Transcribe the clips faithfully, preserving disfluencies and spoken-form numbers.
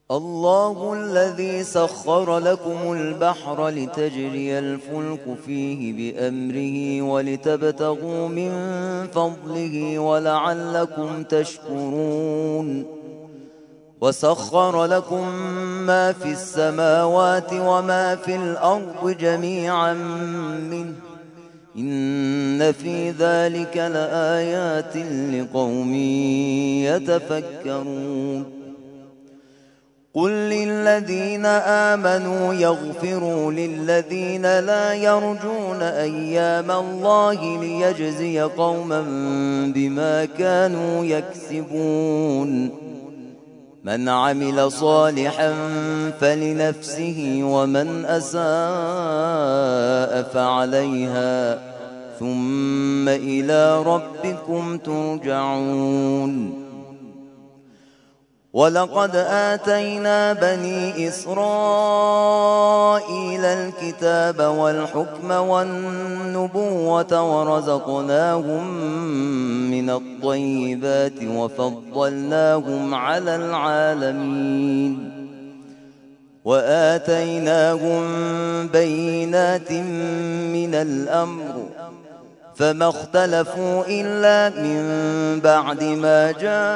الله الذي سخر لكم البحر لتجري الفلك فيه بأمره ولتبتغوا من فضله ولعلكم تشكرون وسخر لكم ما في السماوات وما في الأرض جميعا منه إن في ذلك لآيات لقوم يتفكرون قل للذين آمنوا يغفروا للذين لا يرجون أيام الله ليجزي قوما بما كانوا يكسبون من عمل صالحا فلنفسه ومن أساء فعليها ثم إلى ربكم ترجعون ولقد آتينا بني إسرائيل الكتاب والحكم والنبوة ورزقناهم من الطيبات وفضلناهم على العالمين وآتيناهم بينات من الأمر فما اختلفوا إلا من بعد ما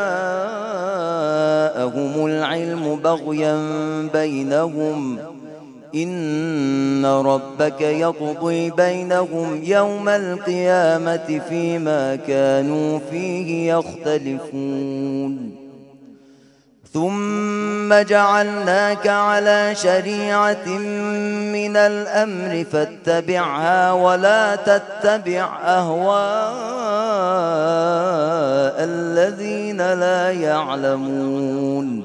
جاءهم العلم بغيا بينهم إن ربك يقضي بينهم يوم القيامة فيما كانوا فيه يختلفون ثم جعلناك على شريعة من الأمر فاتبعها ولا تتبع أهواء الذين لا يعلمون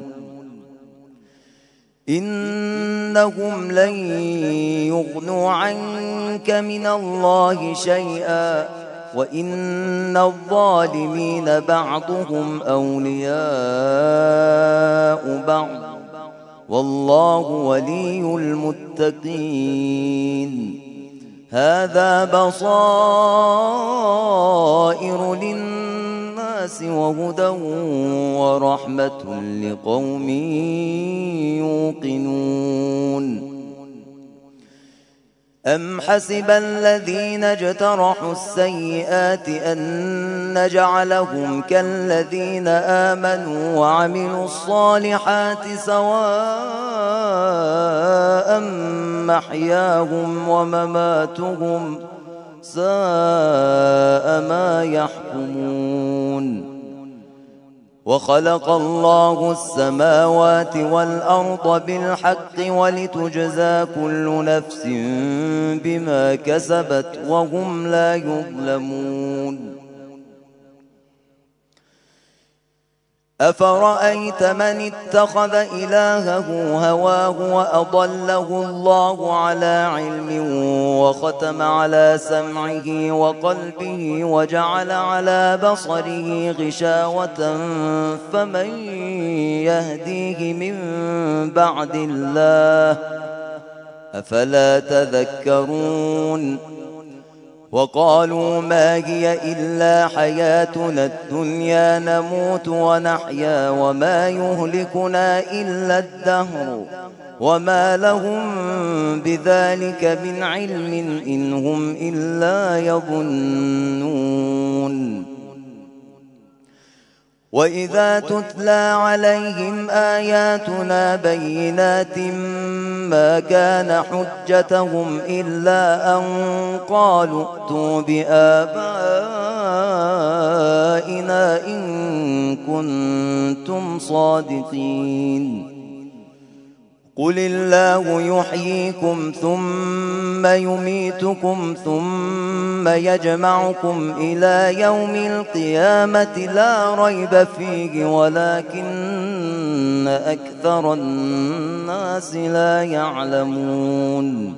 إنهم لن يغنوا عنك من الله شيئا وإن الظالمين بعضهم أولياء بعض والله ولي المتقين هذا بصائر للناس وهدى ورحمة لقوم يوقنون أم حسب الذين اجترحوا السيئات أن نجعلهم كالذين آمنوا وعملوا الصالحات سواء محياهم ومماتهم ساء ما يحكمون وخلق الله السماوات والأرض بالحق ولتجزى كل نفس بما كسبت وهم لا يظلمون أفرأيت من اتخذ إلهه هواه وأضله الله على علم وختم على سمعه وقلبه وجعل على بصره غشاوة فمن يهديه من بعد الله أفلا تذكرون وقالوا ما هي إلا حياتنا الدنيا نموت ونحيا وما يهلكنا إلا الدهر وما لهم بذلك من علم إن هم إلا يظنون وإذا تتلى عليهم آياتنا بينات ما كان حجتهم إلا أن قالوا ائتوا بآبائنا إن كنتم صادقين قل الله يحييكم ثم يميتكم ثم يجمعكم إلى يوم القيامة لا ريب فيه ولكن أكثر الناس لا يعلمون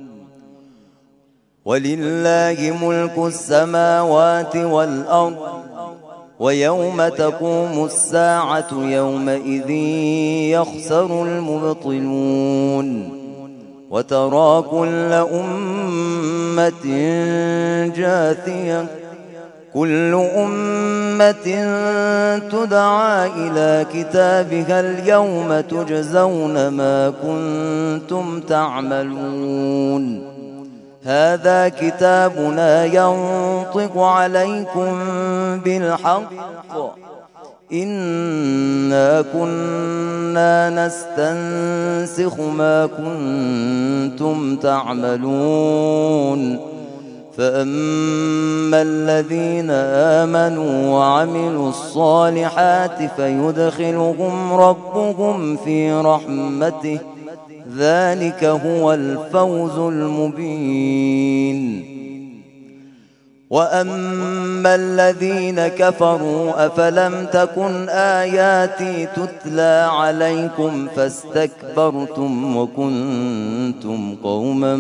ولله ملك السماوات والأرض ويوم تقوم الساعة يومئذ يخسر المبطلون وترى كل أمة جاثية كل أمة تدعى إلى كتابها اليوم تجزون ما كنتم تعملون هذا كتابنا ينطق عليكم بالحق إنا كنا نستنسخ ما كنتم تعملون فأما الذين آمنوا وعملوا الصالحات فيدخلهم ربهم في رحمته ذلك هو الفوز المبين وأما الذين كفروا أفلم تكن آياتي تتلى عليكم فاستكبرتم وكنتم قوما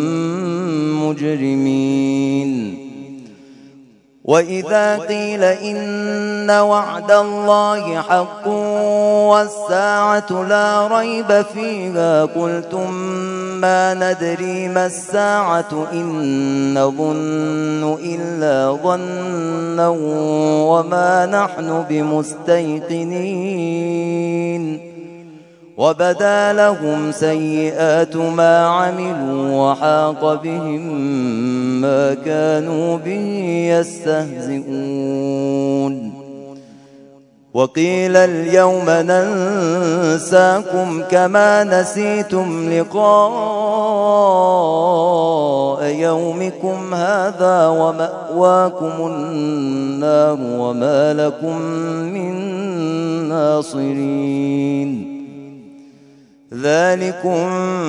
مجرمين وإذا قيل إن وعد الله حق والساعة لا ريب فيها قلتم ما ندري ما الساعة إن نظن إلا ظنا وما نحن بمستيقنين وبدا لهم سيئات ما عملوا وحاق بهم ما كانوا به يستهزئون وقيل اليوم ننساكم كما نسيتم لقاء يومكم هذا ومأواكم النار وما لكم من ناصرين ذلكم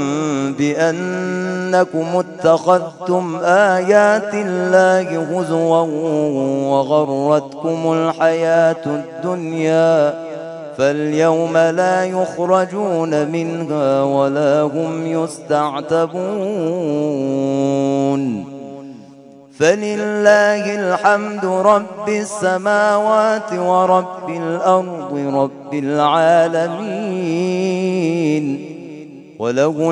بأنكم اتخذتم آيات الله هزوا وغرتكم الحياة الدنيا فاليوم لا يخرجون منها ولا هم يستعتبون فلله الحمد رب السماوات ورب الأرض رب العالمين وله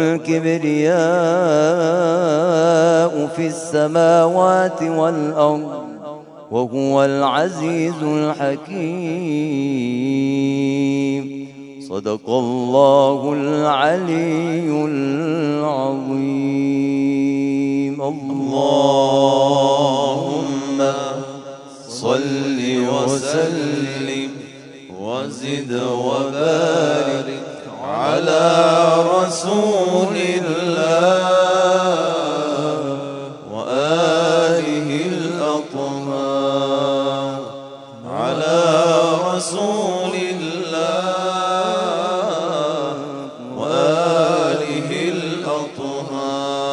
الكبرياء في السماوات والأرض وهو العزيز الحكيم صدق الله العلي العظيم اللهم صل وسلم وزد وبارك على رسول الله وآله الأطهار على رسول الله وآله الأطهار